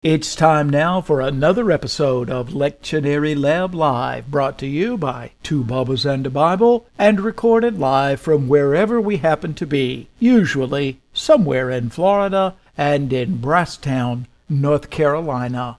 It's time now for another episode of Lectionary Lab Live, brought to you by Two Bubbas and a Bible, and recorded live from wherever we happen to be, usually somewhere in Florida and in Brasstown, North Carolina.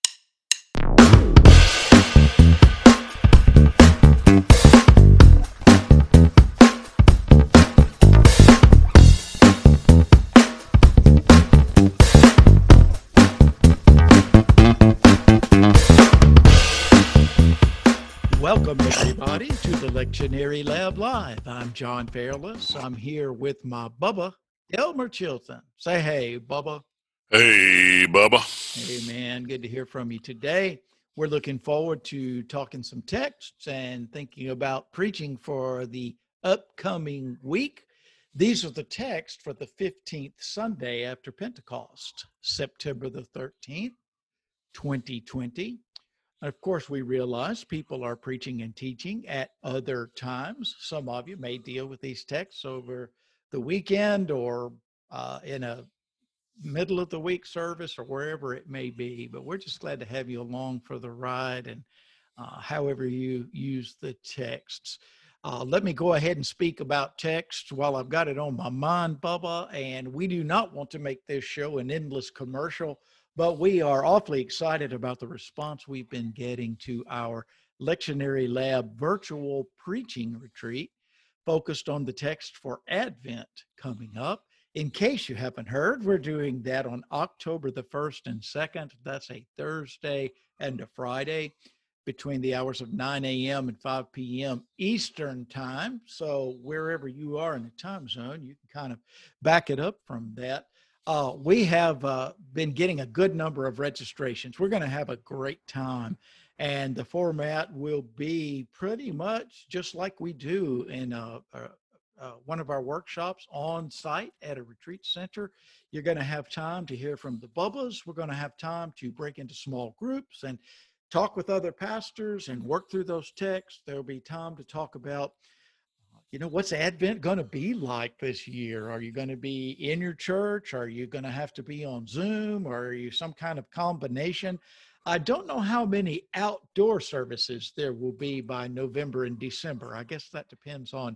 Welcome, everybody, to the Lectionary Lab Live. I'm John Fairless. I'm here with my Bubba, Elmer Chilton. Say hey, Bubba. Hey, Bubba. Hey, man. Good to hear from you today. We're looking forward to talking some texts and thinking about preaching for the upcoming week. These are the texts for the 15th Sunday after Pentecost, September the 13th, 2020. Of course, we realize people are preaching and teaching at other times. Some of you may deal with these texts over the weekend or in a middle of the week service or wherever it may be. But we're just glad to have you along for the ride and however you use the texts. Let me go ahead and speak about text while I've got it on my mind, Bubba. And we do not want to make this show an endless commercial, but we are awfully excited about the response we've been getting to our Lectionary Lab virtual preaching retreat focused on the text for Advent coming up. In case you haven't heard, we're doing that on October the 1st and 2nd. That's a Thursday and a Friday between the hours of 9 a.m. and 5 p.m. Eastern time. So wherever you are in the time zone, you can kind of back it up from that. We have been getting a good number of registrations. We're going to have a great time. And the format will be pretty much just like we do in one of our workshops on site at a retreat center. You're going to have time to hear from the Bubbas. We're going to have time to break into small groups and talk with other pastors and work through those texts. There'll be time to talk about, what's Advent going to be like this year? Are you going to be in your church? Are you going to have to be on Zoom? Or are you some kind of combination? I don't know how many outdoor services there will be by November and December. I guess that depends on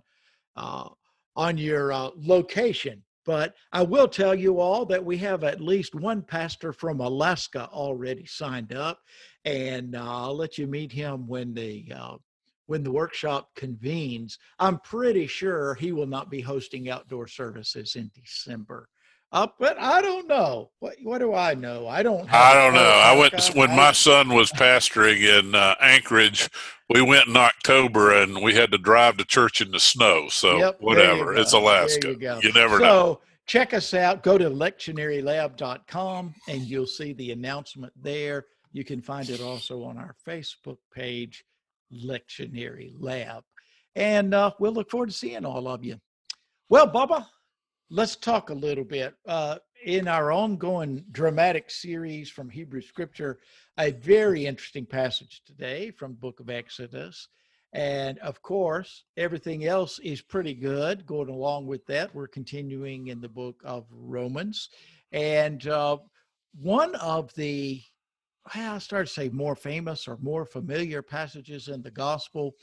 your location. But I will tell you all that we have at least one pastor from Alaska already signed up, and I'll let you meet him when the workshop convenes. I'm pretty sure he will not be hosting outdoor services in December. But I don't know. What do I know? I don't know. I went when my son was pastoring in Anchorage. We went in October and we had to drive to church in the snow. So whatever. It's Alaska. You never know. So check us out. Go to lectionarylab.com and you'll see the announcement there. You can find it also on our Facebook page, Lectionary Lab. And we'll look forward to seeing all of you. Well, Bubba, let's talk a little bit. In our ongoing dramatic series from Hebrew Scripture, a very interesting passage today from the book of Exodus. And of course, everything else is pretty good. Going along with that, we're continuing in the book of Romans. And one of the, I started to say more famous or more familiar passages in the gospel.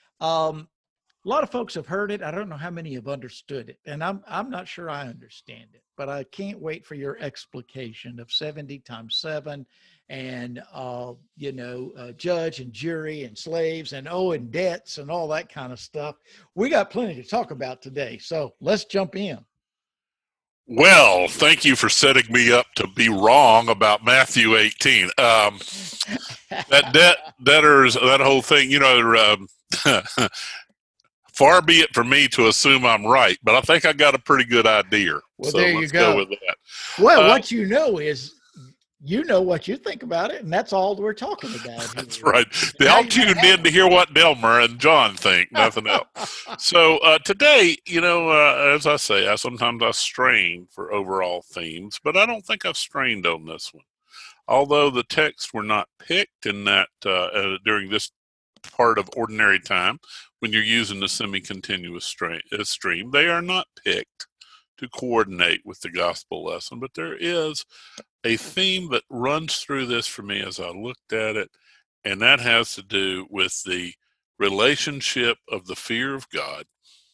A lot of folks have heard it. I don't know how many have understood it. And I'm not sure I understand it, but I can't wait for your explication of 70 times 7 and, judge and jury and slaves and debts and all that kind of stuff. We got plenty to talk about today. So let's jump in. Well, thank you for setting me up to be wrong about Matthew 18. Debtors, that whole thing, far be it from me to assume I'm right, but I think I got a pretty good idea. Well, so there you go. With that. Well, what you know is, what you think about it, and that's all we're talking about. That's right. They all tuned in to hear what Delmer and John think, nothing else. So today, as I say, I strain for overall themes, but I don't think I've strained on this one. Although the texts were not picked in that during this part of ordinary time, when you're using the semi-continuous stream, they are not picked to coordinate with the gospel lesson, but there is a theme that runs through this for me as I looked at it, and that has to do with the relationship of the fear of God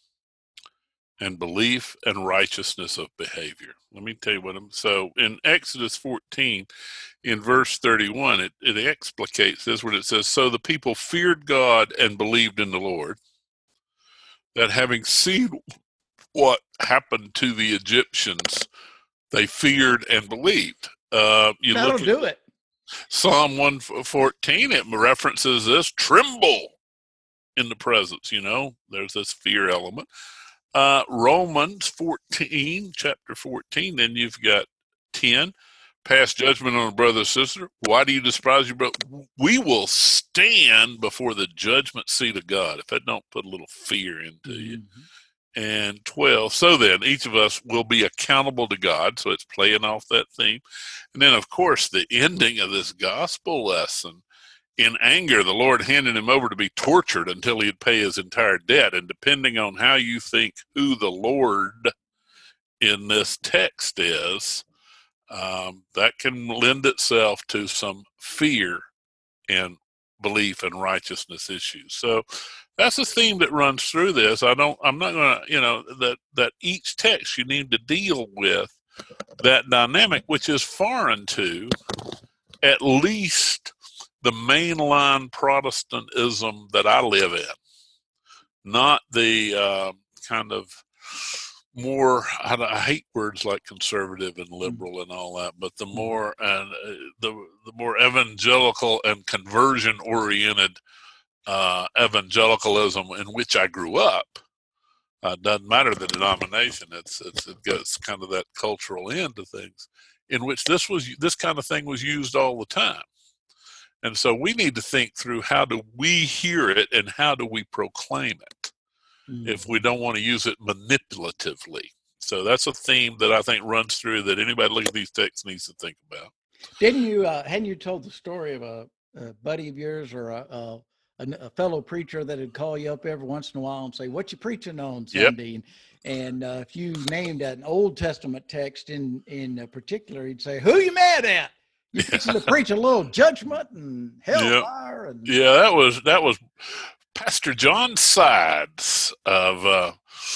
and belief and righteousness of behavior. Let me tell you so in Exodus 14, in verse 31, it explicates this when it says, so the people feared God and believed in the Lord, that having seen what happened to the Egyptians, they feared and believed. That'll do it. Psalm 114, it references this, tremble in the presence, there's this fear element. Romans 14, chapter 14, then you've got 10, pass judgment on a brother or sister. Why do you despise your brother? We will stand before the judgment seat of God, if that don't put a little fear into you. And 12, so then each of us will be accountable to God. So it's playing off that theme. And then, of course, the ending of this gospel lesson, in anger, the Lord handed him over to be tortured until he'd pay his entire debt. And depending on how you think who the Lord in this text is, that can lend itself to some fear and belief and righteousness issues. So that's a theme that runs through this. I'm not going to, that each text you need to deal with that dynamic, which is foreign to at least the mainline Protestantism that I live in, not the kind of more, I hate words like conservative and liberal and all that, but the more and the more evangelical and conversion oriented evangelicalism in which I grew up. Doesn't matter the denomination; it gets kind of that cultural end of things, in which this kind of thing was used all the time. And so we need to think through, how do we hear it and how do we proclaim it if we don't want to use it manipulatively. So that's a theme that I think runs through, that anybody looking at these texts needs to think about. Hadn't you told the story of a buddy of yours or a fellow preacher that would call you up every once in a while and say, what you preaching on Sunday? Yep. And if you named an Old Testament text in particular, he'd say, who you mad at? You're fixing to preach a little judgment and hellfire. Yep. Yeah, that was Pastor John Sides of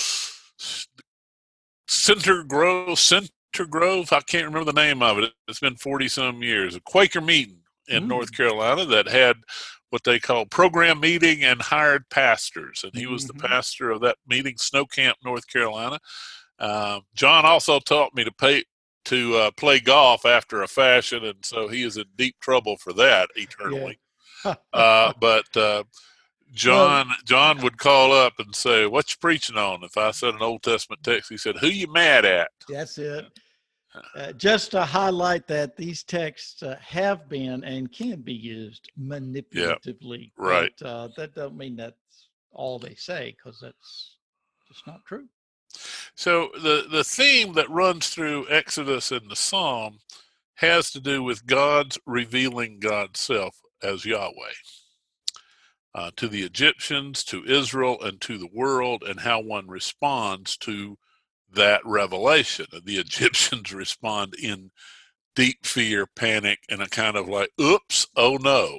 Center Grove. I can't remember the name of it. It's been 40 some years. A Quaker meeting in North Carolina that had what they call program meeting and hired pastors. And he was the pastor of that meeting, Snow Camp, North Carolina. John also taught me to play golf after a fashion, and so he is in deep trouble for that eternally. Yeah. But John would call up and say, what you preaching on? If I said an Old Testament text, he said, who you mad at? That's it. Just to highlight that these texts have been and can be used manipulatively. Yeah, right. But that doesn't mean that's all they say, because that's just not true. So the theme that runs through Exodus and the Psalm has to do with God's revealing God's self as Yahweh to the Egyptians, to Israel, and to the world, and how one responds to that revelation. The Egyptians respond in deep fear, panic, and a kind of like, oops, oh no.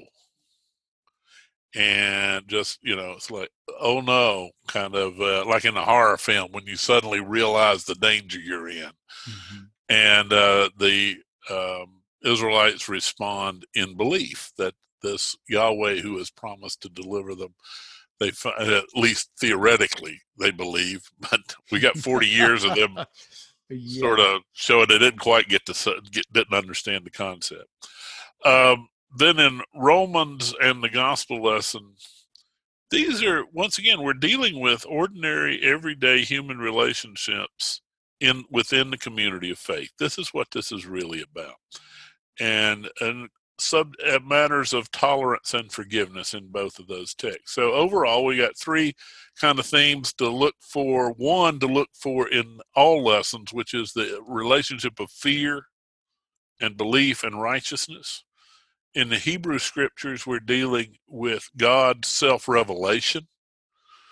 And just, it's like, oh no, kind of like in a horror film when you suddenly realize the danger you're in. And the Israelites respond in belief that this Yahweh who has promised to deliver them, they at least theoretically they believe, but we got 40 years of them sort of showing they didn't quite didn't understand the concept. Then in Romans and the gospel lesson, these are, once again, we're dealing with ordinary, everyday human relationships within the community of faith. This is what this is really about. And matters of tolerance and forgiveness in both of those texts. So overall, we got three kind of themes to look for. One to look for in all lessons, which is the relationship of fear and belief and righteousness. In the Hebrew scriptures, we're dealing with God's self-revelation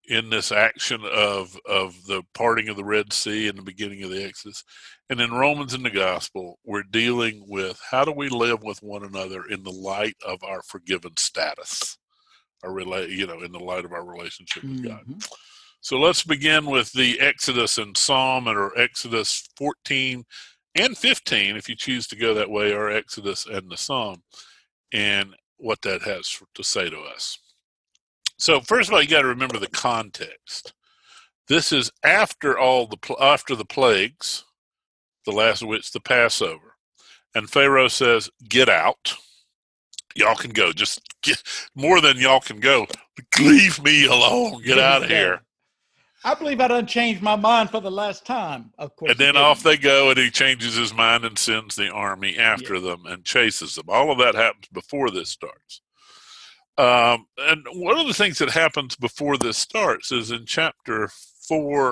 in this action of the parting of the Red Sea and the beginning of the Exodus. And in Romans and the Gospel, we're dealing with how do we live with one another in the light of our forgiven status, in the light of our relationship with God. So let's begin with the Exodus and Psalm, or Exodus 14 and 15, if you choose to go that way, or Exodus and the Psalm, and what that has to say to us. So first of all, you got to remember the context. This is after the plagues, the last of which the Passover, and Pharaoh says, "Get out. Y'all can go. Just get more than y'all can go. Leave me alone. Get out of here." I believe I done changed my mind for the last time. Of course. And then off they go, and he changes his mind and sends the army after them and chases them. All of that happens before this starts. And one of the things that happens before this starts is in chapter 4,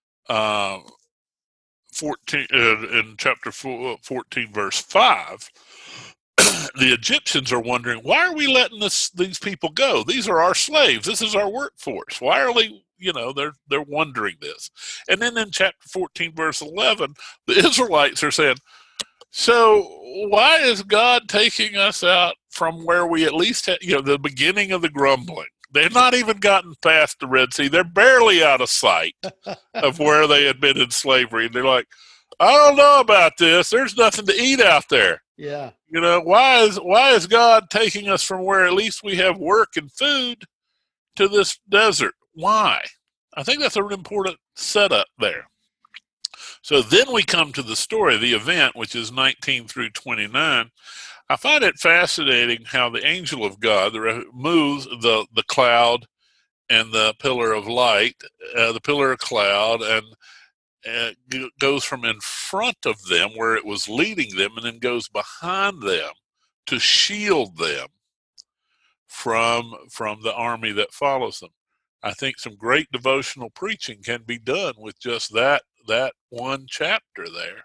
14, in chapter 14, verse 5, the Egyptians are wondering, why are we letting these people go? These are our slaves. This is our workforce. Why are they, they're wondering this. And then in chapter 14, verse 11, the Israelites are saying, so why is God taking us out from where we at least had, the beginning of the grumbling? They've not even gotten past the Red Sea. They're barely out of sight of where they had been in slavery. And they're like, I don't know about this. There's nothing to eat out there. Yeah. Why is God taking us from where at least we have work and food to this desert? Why? I think that's an important setup there. So then we come to the story, the event, which is 19 through 29. I find it fascinating how the angel of God moves the cloud and the pillar of light, the pillar of cloud, and goes from in front of them where it was leading them, and then goes behind them to shield them from the army that follows them. I think some great devotional preaching can be done with just that one chapter there.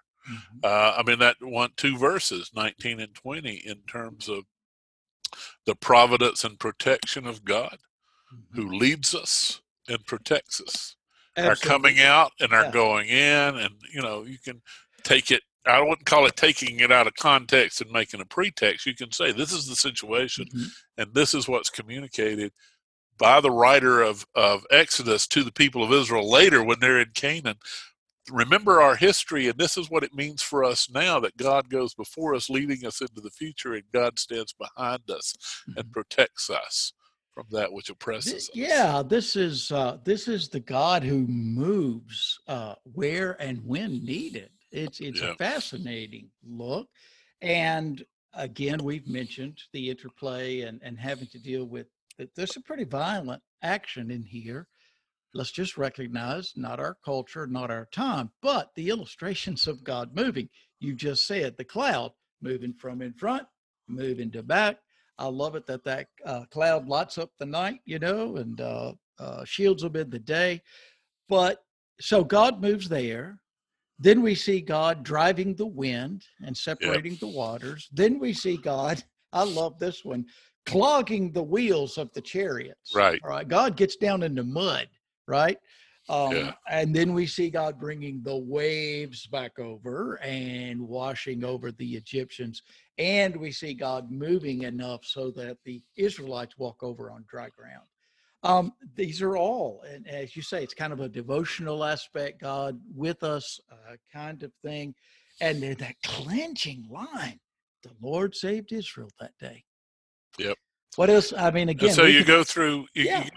That two verses, 19 and 20, in terms of the providence and protection of God, who leads us and protects us. Absolutely. Our coming out and our going in, and you can take it. I wouldn't call it taking it out of context and making a pretext. You can say this is the situation, and this is what's communicated by the writer of Exodus to the people of Israel later when they're in Canaan. Remember our history, and this is what it means for us now, that God goes before us, leading us into the future, and God stands behind us and protects us from that which oppresses us. Yeah, this is the God who moves where and when needed. It's a fascinating look. And again, we've mentioned the interplay and having to deal with there's some pretty violent action in here. Let's just recognize not our culture, not our time, but the illustrations of God moving. You just said the cloud moving from in front, moving to back. I love it that cloud lights up the night, and shields them in the day. But so God moves there. Then we see God driving the wind and separating the waters. Then we see God, I love this one, clogging the wheels of the chariots. Right. All right. God gets down in the mud, right? And then we see God bringing the waves back over and washing over the Egyptians. And we see God moving enough so that the Israelites walk over on dry ground. These are all, and as you say, it's kind of a devotional aspect, God with us kind of thing. And then that clenching line, the Lord saved Israel that day. Yep. What else? I mean, again. And so you go through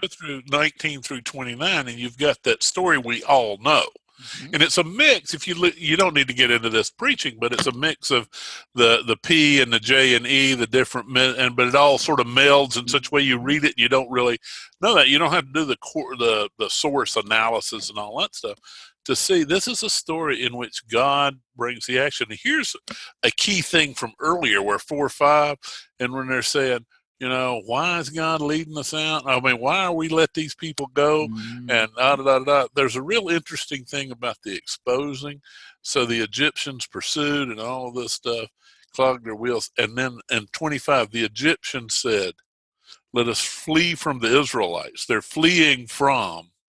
19 through 29, and you've got that story we all know. And it's a mix. If you don't need to get into this preaching, but it's a mix of the P and the J and E, the different but it all sort of melds in such a way you read it and you don't really know that. You don't have to do the source analysis and all that stuff to see this is a story in which God brings the action. And here's a key thing from earlier where 4-5, and when they're saying, why is God leading us out? I mean, why are we let these people go? And There's a real interesting thing about the exposing. So the Egyptians pursued and all this stuff, clogged their wheels. And then in 25, the Egyptians said, let us flee from the Israelites. They're fleeing from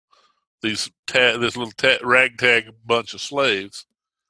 this little ragtag bunch of slaves,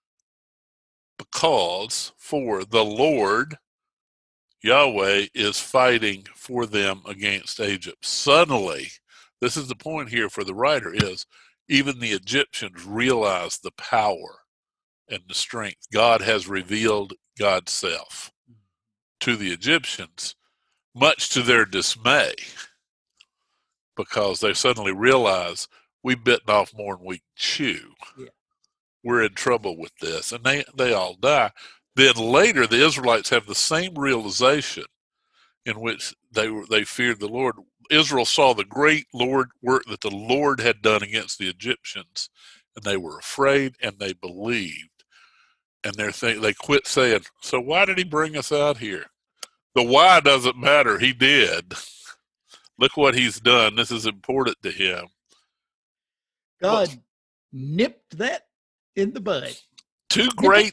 because for the Lord Yahweh is fighting for them against Egypt. Suddenly, this is the point here for the writer, is even the Egyptians realize the power and the strength. God has revealed God's self to the Egyptians, much to their dismay, because they suddenly realize we've bitten off more than we can chew. Yeah. We're in trouble with this, and they all die. Then later, the Israelites have the same realization, in which they feared the Lord. Israel saw the great Lord work that the Lord had done against the Egyptians, and they were afraid and they believed. And they quit saying, "So why did he bring us out here?" The why doesn't matter. He did. Look what he's done. This is important to him. God nipped that in the bud. Two great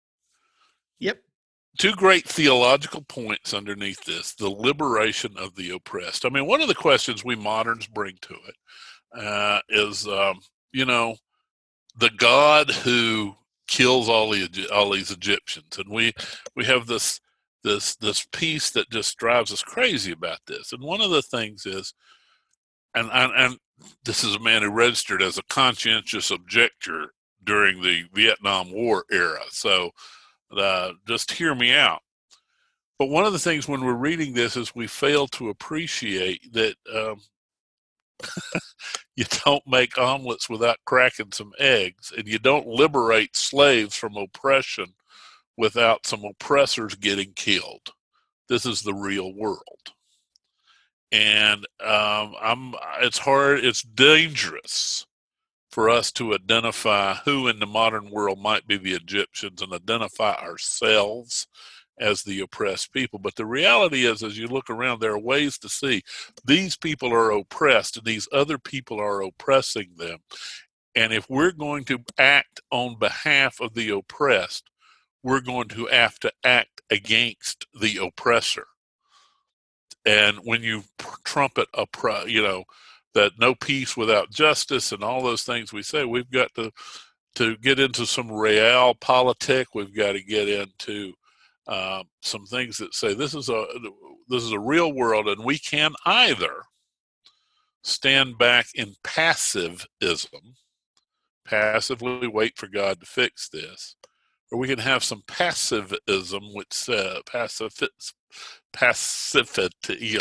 Yep. theological points underneath this: the liberation of the oppressed. I mean, one of the questions we moderns bring to it is, the God who kills all these Egyptians, and we have this piece that just drives us crazy about this. And one of the things is, and this is a man who registered as a conscientious objector during the Vietnam War era, so just hear me out. But one of the things when we're reading this is we fail to appreciate that you don't make omelets without cracking some eggs, and you don't liberate slaves from oppression without some oppressors getting killed. This is the real world. And it's hard, it's dangerous for us to identify who in the modern world might be the Egyptians and identify ourselves as the oppressed people. But the reality is, as you look around, there are ways to see these people are oppressed and these other people are oppressing them. And if we're going to act on behalf of the oppressed, we're going to have to act against the oppressor. And when you trumpet that no peace without justice and all those things we say, we've got to get into some realpolitik. We've got to get into some things that say this is a real world, and we can either stand back in passivism, passively wait for God to fix this, or we can have some passivism, which passivity,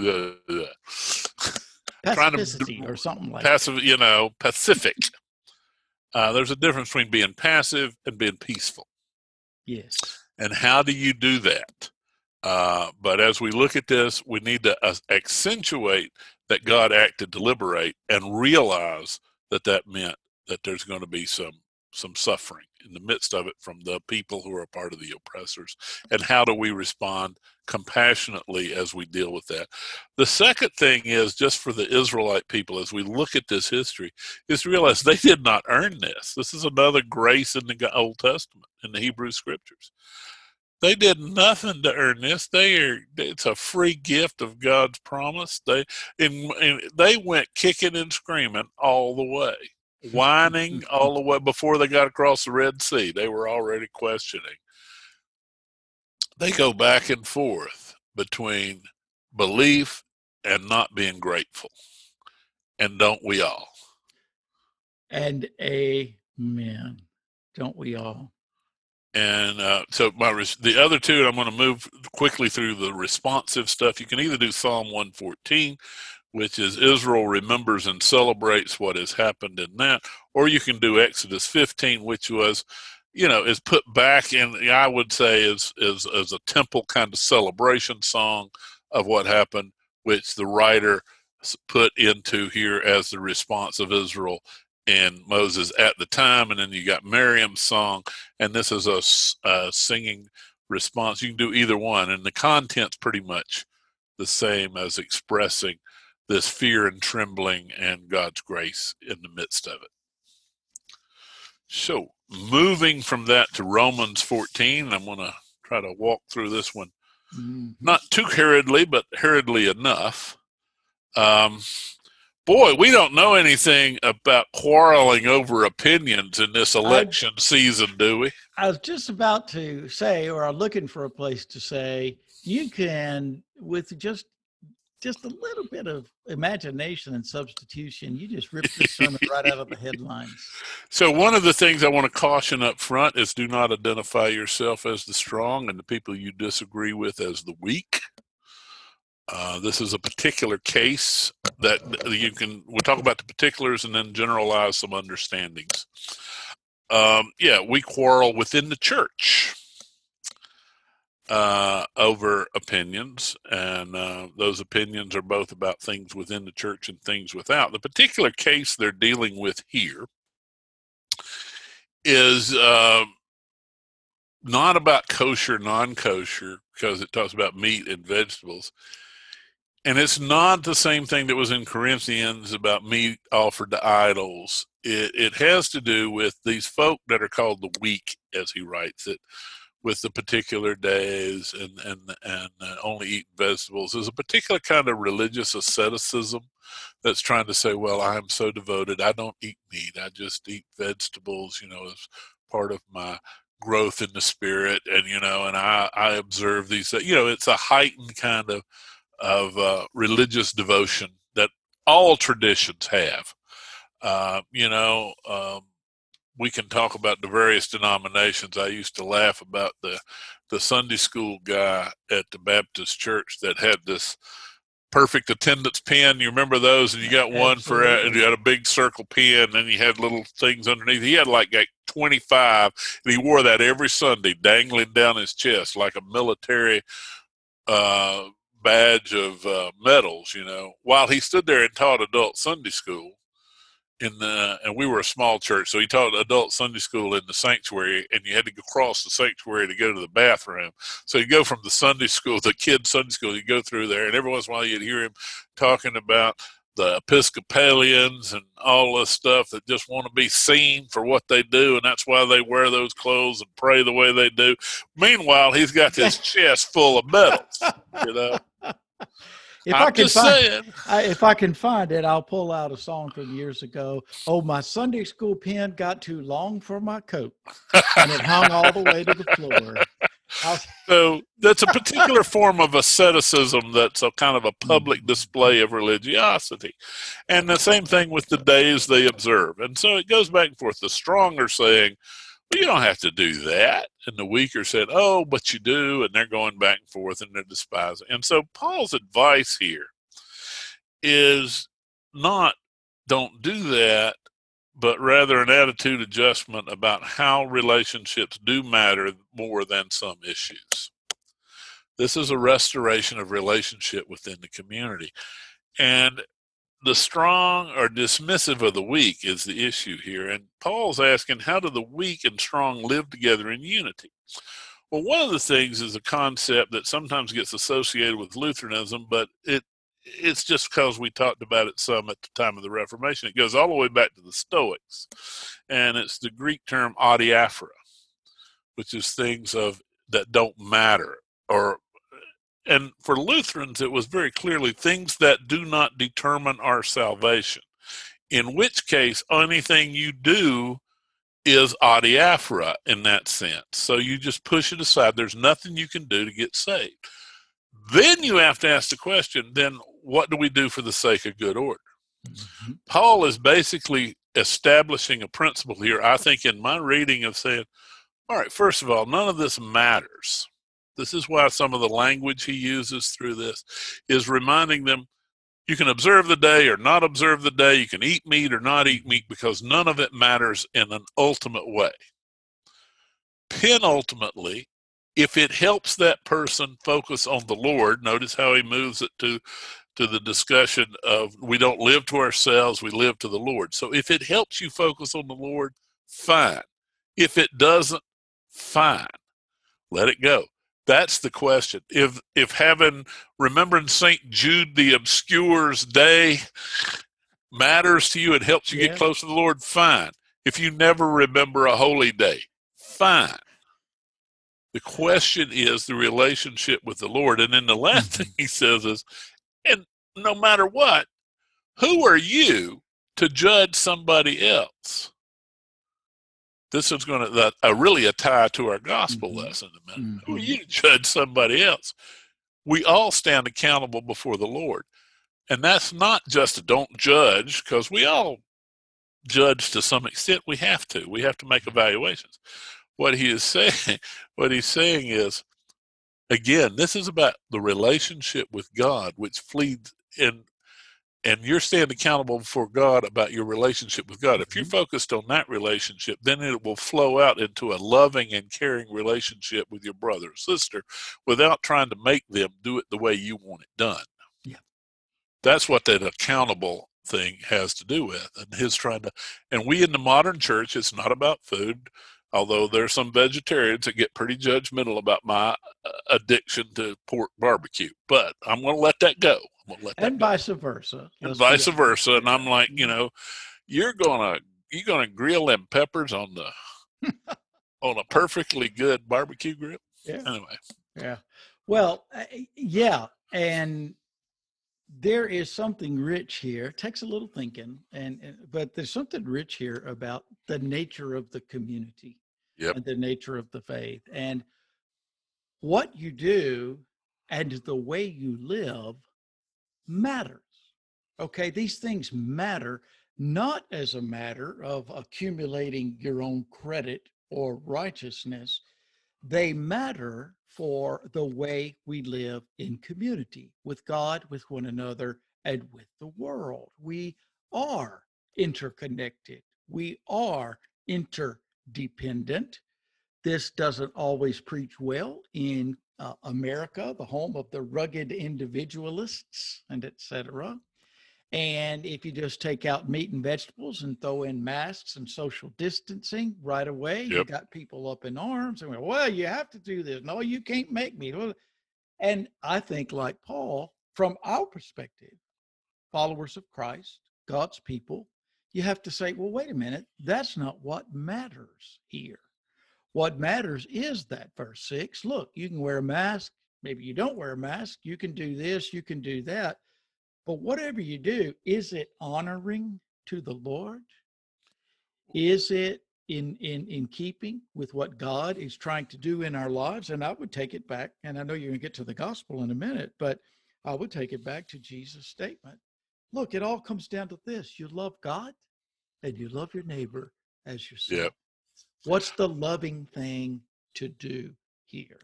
Pacificity or something like passive, pacific. There's a difference between being passive and being peaceful. Yes. And how do you do that? But as we look at this, we need to accentuate that God acted to liberate and realize that meant that there's going to be some suffering in the midst of it from the people who are part of the oppressors. And how do we respond compassionately as we deal with that? The second thing is, just for the Israelite people, as we look at this history, is to realize they did not earn this. This is another grace in the Old Testament, in the Hebrew Scriptures. They did nothing to earn this. It's a free gift of God's promise. They went kicking and screaming all the way, whining all the way. Before they got across the Red Sea, they were already questioning. They go back and forth between belief and not being grateful. And don't we all? And amen. Don't we all? And so the other two, and I'm going to move quickly through the responsive stuff. You can either do Psalm 114, which is Israel remembers and celebrates what has happened in that, or you can do Exodus 15, which was, is put back in, I would say, is a temple kind of celebration song of what happened, which the writer put into here as the response of Israel and Moses at the time. And then you got Miriam's song, and this is a singing response. You can do either one, and the content's pretty much the same as expressing this fear and trembling and God's grace in the midst of it. So moving from that to Romans 14, I'm going to try to walk through this one, not too hurriedly, but hurriedly enough. Boy, we don't know anything about quarreling over opinions in this election season, do we? I was just about to say, or I'm looking for a place to say, you can, with just a little bit of imagination and substitution, you just rip this sermon right out of the headlines. So one of the things I want to caution up front is do not identify yourself as the strong and the people you disagree with as the weak. This is a particular case that we'll talk about the particulars and then generalize some understandings. We quarrel within the church over opinions, and those opinions are both about things within the church and things without. The particular case they're dealing with here is not about kosher, non-kosher, because it talks about meat and vegetables. And it's not the same thing that was in Corinthians about meat offered to idols. It has to do with these folk that are called the weak, as he writes it, with the particular days and only eat vegetables. There's a particular kind of religious asceticism that's trying to say, well, I'm so devoted, I don't eat meat, I just eat vegetables, as part of my growth in the spirit, and and I observe these. It's a heightened kind of religious devotion that all traditions have. We can talk about the various denominations. I used to laugh about the Sunday school guy at the Baptist church that had this perfect attendance pen. You remember those? And you got one and you had a big circle pen, and you had little things underneath. He had like 25, and he wore that every Sunday dangling down his chest like a military badge of medals, while he stood there and taught adult Sunday school and we were a small church, so he taught adult Sunday school in the sanctuary, and you had to go across the sanctuary to go to the bathroom. So you go from the Sunday school, the kids' Sunday school, you go through there, and every once in a while you'd hear him talking about the Episcopalians and all this stuff that just want to be seen for what they do, and that's why they wear those clothes and pray the way they do. Meanwhile, he's got this chest full of medals, If I can find it, I'll pull out a song from years ago. Oh, my Sunday school pen got too long for my coat, and it hung all the way to the floor. So that's a particular form of asceticism that's a kind of a public display of religiosity. And the same thing with the days they observe. And so it goes back and forth. The strong are saying, well, you don't have to do that. And the weak are saying, oh, but you do. And they're going back and forth and they're despising. And so Paul's advice here is not don't do that, but rather an attitude adjustment about how relationships do matter more than some issues. This is a restoration of relationship within the community. And the strong are dismissive of the weak is the issue here. And Paul's asking, how do the weak and strong live together in unity? Well, one of the things is a concept that sometimes gets associated with Lutheranism, but it's just because we talked about it some at the time of the Reformation. It goes all the way back to the Stoics. And it's the Greek term adiaphora, which is things that don't matter. And for Lutherans, it was very clearly things that do not determine our salvation, in which case anything you do is adiaphora in that sense. So you just push it aside. There's nothing you can do to get saved. Then you have to ask the question, then what do we do for the sake of good order? Mm-hmm. Paul is basically establishing a principle here, I think, in my reading of saying, all right, first of all, none of this matters. This is why some of the language he uses through this is reminding them, you can observe the day or not observe the day. You can eat meat or not eat meat, because none of it matters in an ultimate way. Penultimately, if it helps that person focus on the Lord, notice how he moves it to the discussion of we don't live to ourselves, we live to the Lord. So if it helps you focus on the Lord, fine. If it doesn't, fine. Let it go. That's the question. If remembering St. Jude the Obscure's day matters to you and helps you get close to the Lord, fine. If you never remember a holy day, fine. The question is the relationship with the Lord. And then the last thing he says is, and no matter what, Who are you to judge somebody else? This is going to really a tie to our gospel lesson in a minute. Who are you to judge somebody else? We all stand accountable before the Lord. And that's not just a don't judge, because we all judge to some extent. We have to make evaluations. What he's saying is, again, this is about the relationship with God, which flees in, and you're standing accountable before God about your relationship with God. If you're focused on that relationship, then it will flow out into a loving and caring relationship with your brother or sister without trying to make them do it the way you want it done. Yeah. That's what that accountable thing has to do with. And we in the modern church, it's not about food, although there's some vegetarians that get pretty judgmental about my addiction to pork barbecue. But I'm going to let that go. And vice versa. And vice versa. And I'm like, you're gonna grill them peppers on a perfectly good barbecue grill. Yeah. Anyway. Yeah. Well, yeah. And there is something rich here. It takes a little thinking, but there's something rich here about the nature of the community. Yep. And the nature of the faith, and what you do and the way you live matters. Okay, these things matter, not as a matter of accumulating your own credit or righteousness. They matter for the way we live in community with God, with one another, and with the world. We are interconnected. We are interdependent. This doesn't always preach well in America, the home of the rugged individualists, and etc. And if you just take out meat and vegetables and throw in masks and social distancing right away, you got people up in arms and, well, you have to do this. No, you can't make me. And I think, like Paul, from our perspective, followers of Christ, God's people, you have to say, well, wait a minute, that's not what matters here. What matters is that verse 6. Look, you can wear a mask. Maybe you don't wear a mask. You can do this. You can do that. But whatever you do, is it honoring to the Lord? Is it in keeping with what God is trying to do in our lives? And I would take it back, and I know you're going to get to the gospel in a minute, but I would take it back to Jesus' statement. Look, it all comes down to this. You love God and you love your neighbor as yourself. Yep. What's the loving thing to do here?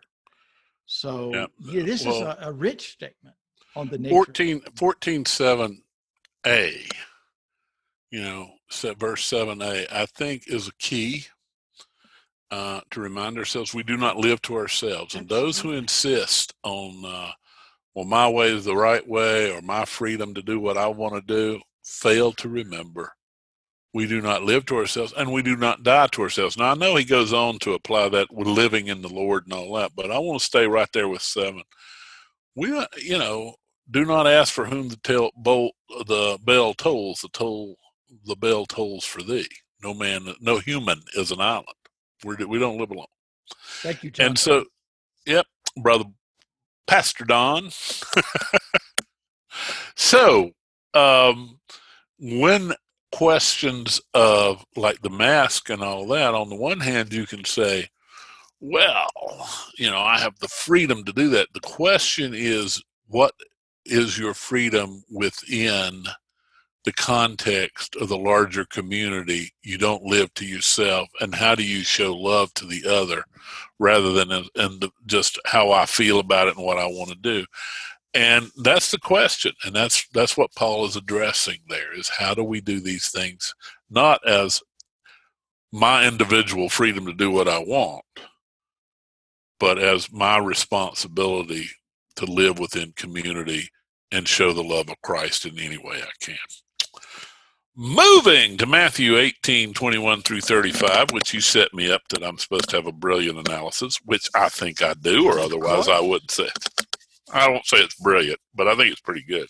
So this is a rich statement on the nature. 14:7a, verse 7a, I think is a key to remind ourselves we do not live to ourselves. And those who insist on, my way is the right way, or my freedom to do what I want to do, fail to remember we do not live to ourselves, and we do not die to ourselves. Now, I know he goes on to apply that with living in the Lord and all that, but I want to stay right there with 7. We, do not ask for whom the bell tolls. The bell tolls for thee. No human is an island. We don't live alone. Thank you, John. And so, brother, Pastor Don. So, when questions of like the mask and all that, on the one hand, you can say, well, I have the freedom to do that. The question is, what is your freedom within the context of the larger community? You don't live to yourself, and how do you show love to the other rather than just how I feel about it and what I want to do? And that's the question, and that's what Paul is addressing there, is how do we do these things, not as my individual freedom to do what I want, but as my responsibility to live within community and show the love of Christ in any way I can. Moving to Matthew 18:21-35, which you set me up that I'm supposed to have a brilliant analysis, which I think I do, or otherwise I wouldn't say it. I won't say it's brilliant, but I think it's pretty good.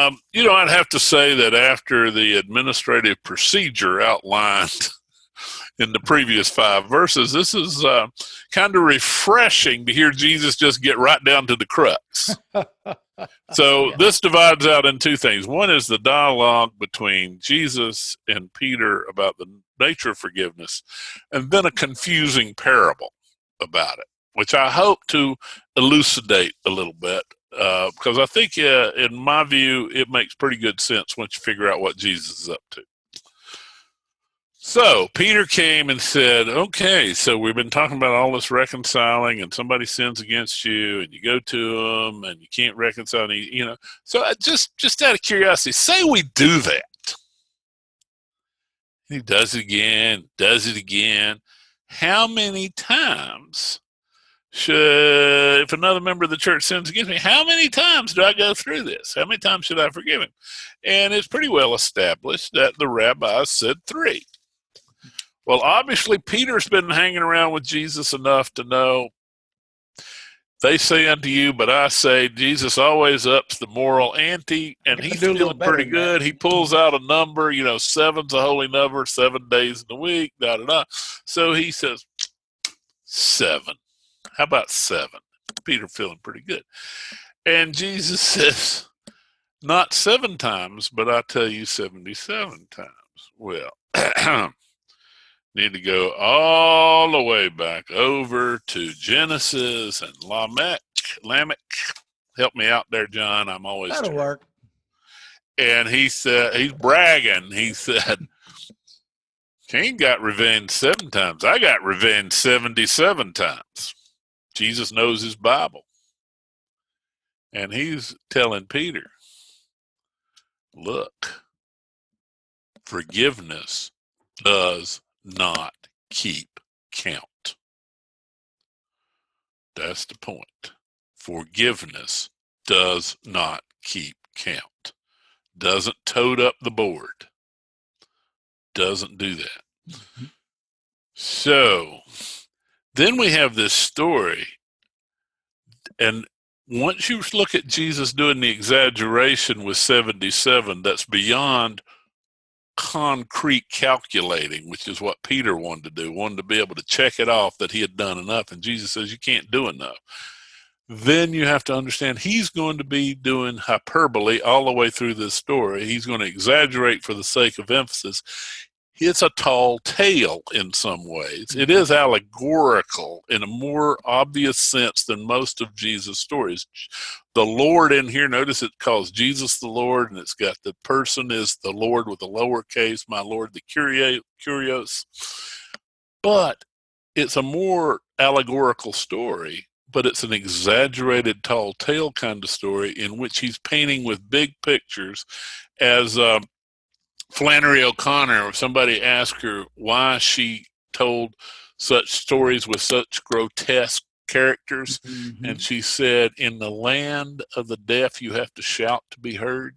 I'd have to say that after the administrative procedure outlined in the previous 5 verses. This is kind of refreshing to hear Jesus just get right down to the crux. So Yeah. this divides out in 2 things. One is the dialogue between Jesus and Peter about the nature of forgiveness, and then a confusing parable about it, which I hope to elucidate a little bit, because I think, in my view, it makes pretty good sense once you figure out what Jesus is up to. So Peter came and said, okay, so we've been talking about all this reconciling, and somebody sins against you and you go to them and you can't reconcile, So just out of curiosity, say we do that. He does it again. How many times if another member of the church sins against me, how many times do I go through this? How many times should I forgive him? And it's pretty well established that the rabbis said 3. Well, obviously, Peter's been hanging around with Jesus enough to know, they say unto you, but I say, Jesus always ups the moral ante, and he's feeling pretty good. He pulls out a number, 7's a holy number, 7 days in the week, da-da-da. So he says, 7. How about 7? Peter feeling pretty good. And Jesus says, not 7 times, but I tell you 77 times. Well, need to go all the way back over to Genesis and Lamech. Help me out there, John. I'm always That'll work. And he said, he's bragging. He said, Cain got revenge 7 times. I got revenge 77 times. Jesus knows his Bible. And he's telling Peter, look, forgiveness does not keep count. That's the point. Forgiveness does not keep count. Doesn't tote up the board. Doesn't do that. Mm-hmm. So then we have this story, and once you look at Jesus doing the exaggeration with 77, that's beyond concrete calculating, which is what Peter wanted to do, wanted to be able to check it off that he had done enough, and Jesus says you can't do enough. Then you have to understand he's going to be doing hyperbole all the way through this story. He's going to exaggerate for the sake of emphasis. It's a tall tale in some ways. It is allegorical in a more obvious sense than most of Jesus' stories. The Lord in here, notice it calls Jesus the Lord, and it's got the person is the Lord with a lowercase, my Lord, the Kyrios. But it's a more allegorical story, but it's an exaggerated tall tale kind of story in which he's painting with big pictures. As Flannery O'Connor, if somebody asked her why she told such stories with such grotesque characters, mm-hmm. and she said, in the land of the deaf, you have to shout to be heard.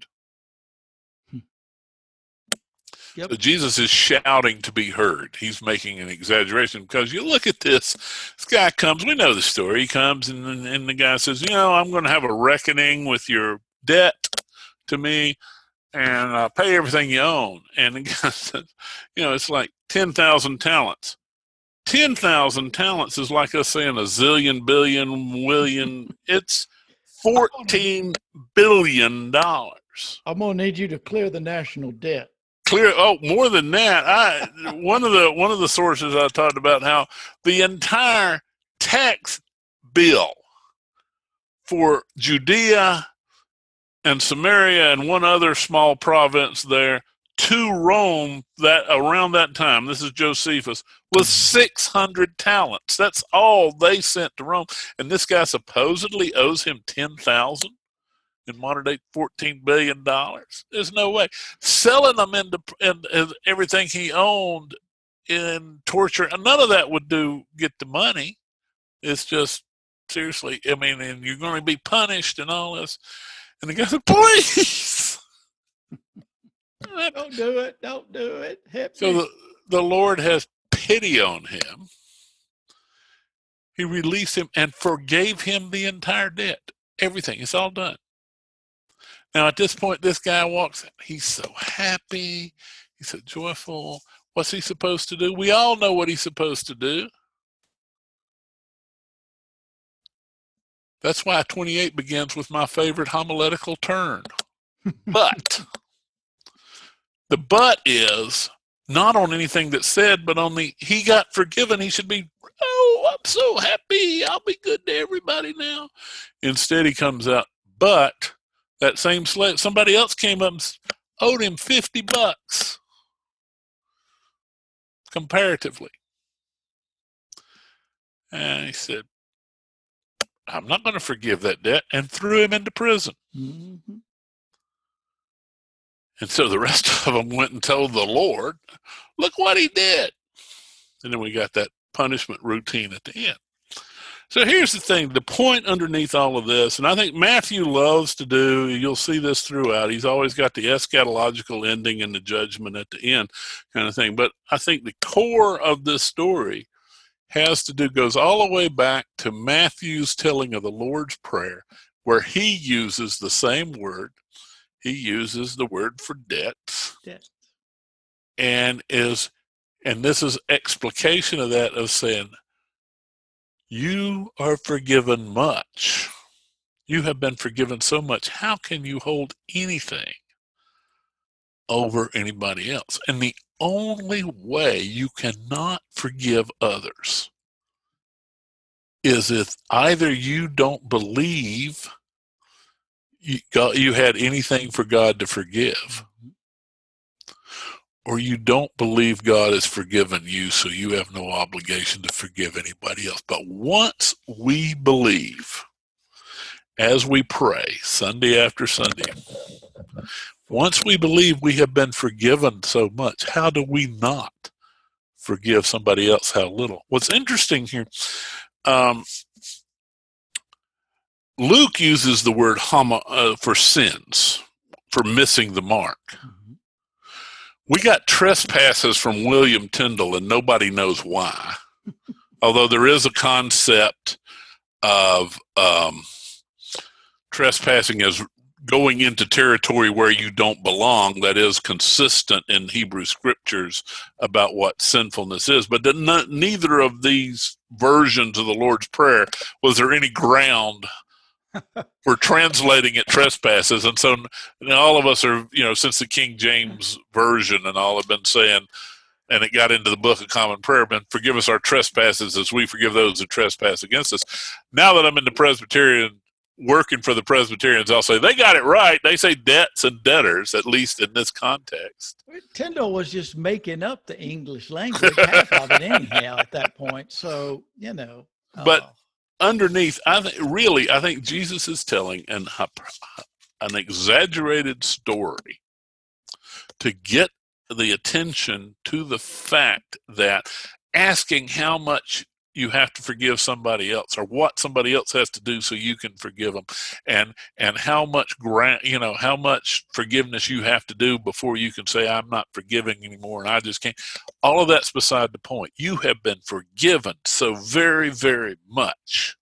Yep. So Jesus is shouting to be heard. He's making an exaggeration because you look at this guy comes, we know the story, he comes and the guy says, I'm going to have a reckoning with your debt to me, and pay everything you own. And the guy says, it's like 10,000 talents. 10,000 talents is like us saying a zillion, billion, million. It's $14 billion. I'm going to need you to clear the national debt. More than that. One of the sources I talked about how the entire tax bill for Judea and Samaria and one other small province there to Rome that around that time, this is Josephus, was 600 talents. That's all they sent to Rome. And this guy supposedly owes him 10,000 in modern day $14 billion. There's no way. Selling them into everything he owned in torture, and none of that would get the money. It's just, seriously, and you're going to be punished and all this. And the guy said, please. Don't do it. Don't do it. So the Lord has pity on him. He released him and forgave him the entire debt. Everything. It's all done. Now, at this point, this guy walks in. He's so happy. He's so joyful. What's he supposed to do? We all know what he's supposed to do. That's why 28 begins with my favorite homiletical turn. But the but is not on anything that's said, but on he got forgiven. He should be, oh, I'm so happy. I'll be good to everybody now. Instead, he comes out, but that same slave, somebody else came up and owed him $50 comparatively. And he said, I'm not going to forgive that debt, and threw him into prison. Mm-hmm. And so the rest of them went and told the Lord, look what he did. And then we got that punishment routine at the end. So here's the thing, the point underneath all of this, and I think Matthew loves to do, you'll see this throughout, he's always got the eschatological ending and the judgment at the end kind of thing. But I think the core of this story goes all the way back to Matthew's telling of the Lord's Prayer, where he uses the same word. He uses the word for debts. Debt. And this is explication of that, of saying, you are forgiven much. You have been forgiven so much. How can you hold anything over anybody else? And the only way you cannot forgive others is if either you don't believe you had anything for God to forgive, or you don't believe God has forgiven you, so you have no obligation to forgive anybody else. But once we believe, as we pray Sunday after Sunday, once we believe we have been forgiven so much, how do we not forgive somebody else how little? What's interesting here, Luke uses the word for sins, for missing the mark. Mm-hmm. We got trespasses from William Tyndall, and nobody knows why. Although there is a concept of trespassing as going into territory where you don't belong, that is consistent in Hebrew scriptures about what sinfulness is. But neither of these versions of the Lord's Prayer was there any ground for translating it trespasses. And so all of us are, since the King James Version and all have been saying, and it got into the Book of Common Prayer, but forgive us our trespasses as we forgive those who trespass against us. Now that I'm in the Presbyterian, working for the Presbyterians, I'll say they got it right. They say debts and debtors, at least in this context. Tyndall was just making up the English language, half of it anyhow at that point. So, But underneath, I think Jesus is telling an exaggerated story to get the attention to the fact that asking how much you have to forgive somebody else, or what somebody else has to do so you can forgive them, and how much how much forgiveness you have to do before you can say, I'm not forgiving anymore and I just can't. All of that's beside the point. You have been forgiven so very, very much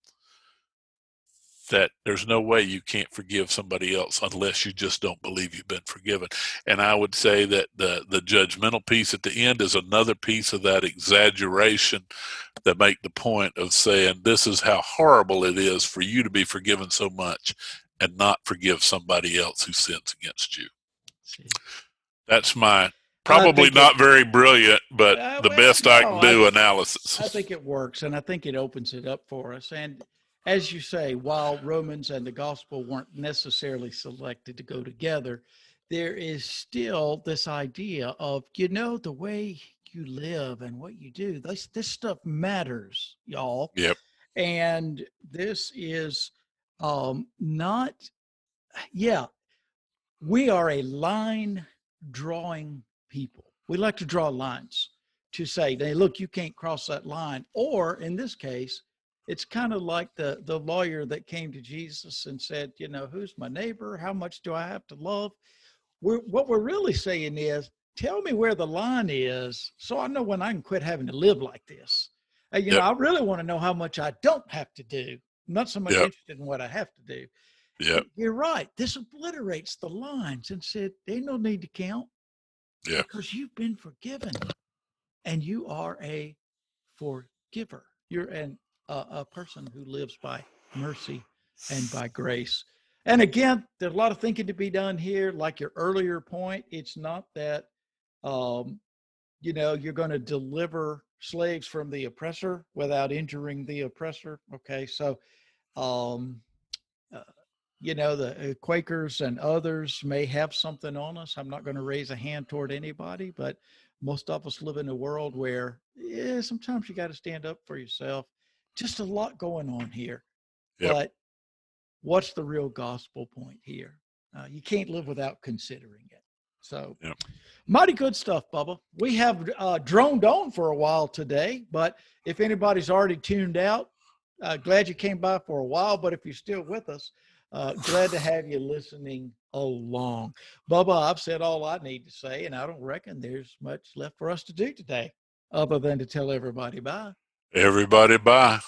that there's no way you can't forgive somebody else unless you just don't believe you've been forgiven. And I would say that the judgmental piece at the end is another piece of that exaggeration that make the point of saying this is how horrible it is for you to be forgiven so much and not forgive somebody else who sins against you. That's my probably not very brilliant, but the best I can do analysis. I think it works, and I think it opens it up for us. And as you say, while Romans and the gospel weren't necessarily selected to go together, there is still this idea of, the way you live and what you do, this stuff matters, y'all. Yep. And this is we are a line drawing people. We like to draw lines to say, hey, look, you can't cross that line. Or in this case, it's kind of like the lawyer that came to Jesus and said, who's my neighbor? How much do I have to love? What we're really saying is, tell me where the line is so I know when I can quit having to live like this. I really want to know how much I don't have to do. I'm not so much interested in what I have to do. Yeah, you're right. This obliterates the lines and said, ain't no need to count. Yeah. Because you've been forgiven, and you are a forgiver. You're a person who lives by mercy and by grace. And again, there's a lot of thinking to be done here. Like your earlier point, it's not that you're going to deliver slaves from the oppressor without injuring the oppressor. Okay, so um, the Quakers and others may have something on us. I'm not going to raise a hand toward anybody, but most of us live in a world where sometimes you got to stand up for yourself. Just a lot going on here. Yep. But what's the real gospel point here? You can't live without considering it. So mighty good stuff, Bubba. We have droned on for a while today, but if anybody's already tuned out, glad you came by for a while. But if you're still with us, glad to have you listening along. Bubba, I've said all I need to say, and I don't reckon there's much left for us to do today other than to tell everybody bye. Everybody bye.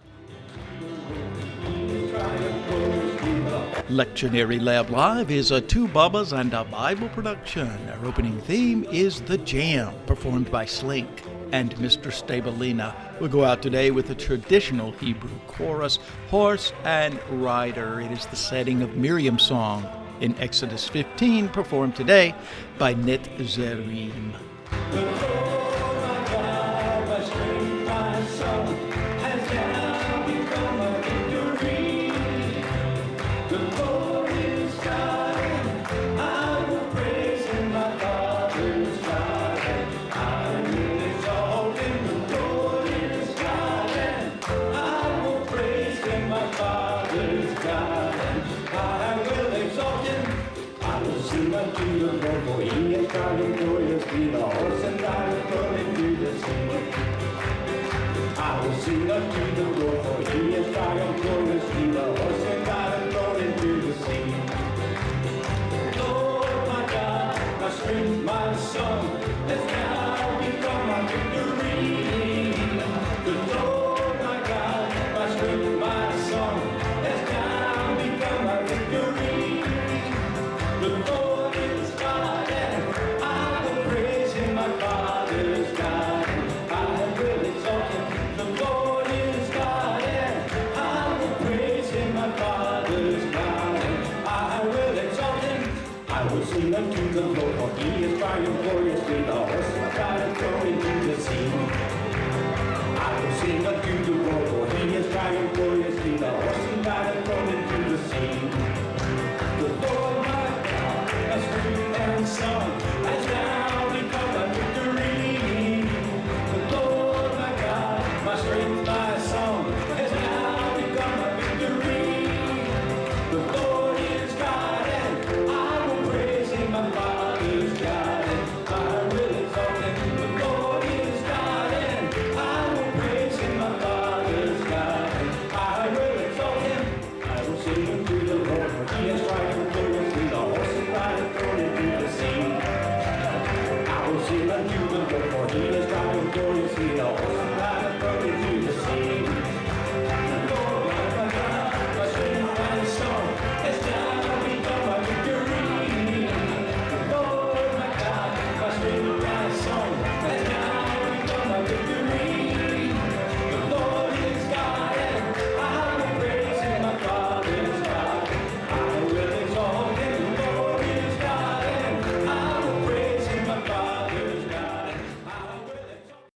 Lectionary Lab Live is a Two Bubbas and a Bible production. Our opening theme is The Jam, performed by Slink and Mr. Stabalina. We'll go out today with a traditional Hebrew chorus, Horse and Rider. It is the setting of Miriam's song in Exodus 15, performed today by Netzerim. He is